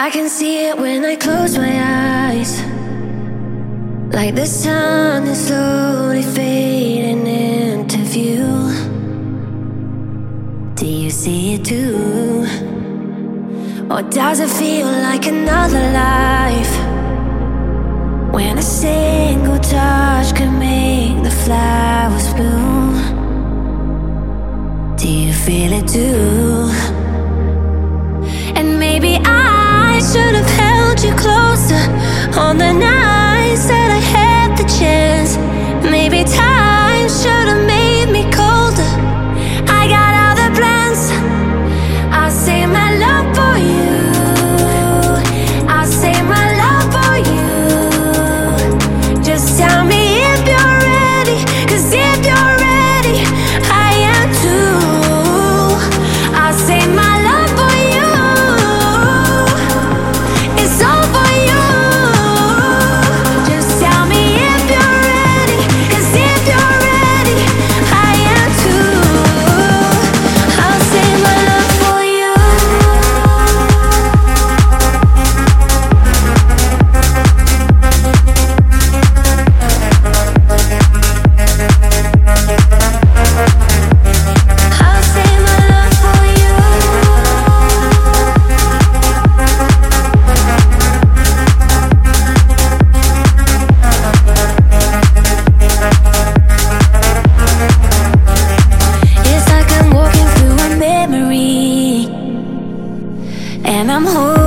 I can see it when I close my eyes, like the sun is slowly fading into view. Do you see it too? Or does it feel like another life, when a single touch can make the flowers bloom? Do you feel it too? And maybe I should have held you closer on the nights that I had the chance. Maybe time should have made me colder. I got other plans. I'll save my love for you. I'll save my love for you. Just tell me if you're ready, 'cause if you're ready, I am too. I'll save my love for you. It's all for you. Just tell me if you're ready, 'cause if you're ready, I am too. I'll save my love for you. I'll save my love for you. It's like I'm walking through a memory, and I'm holding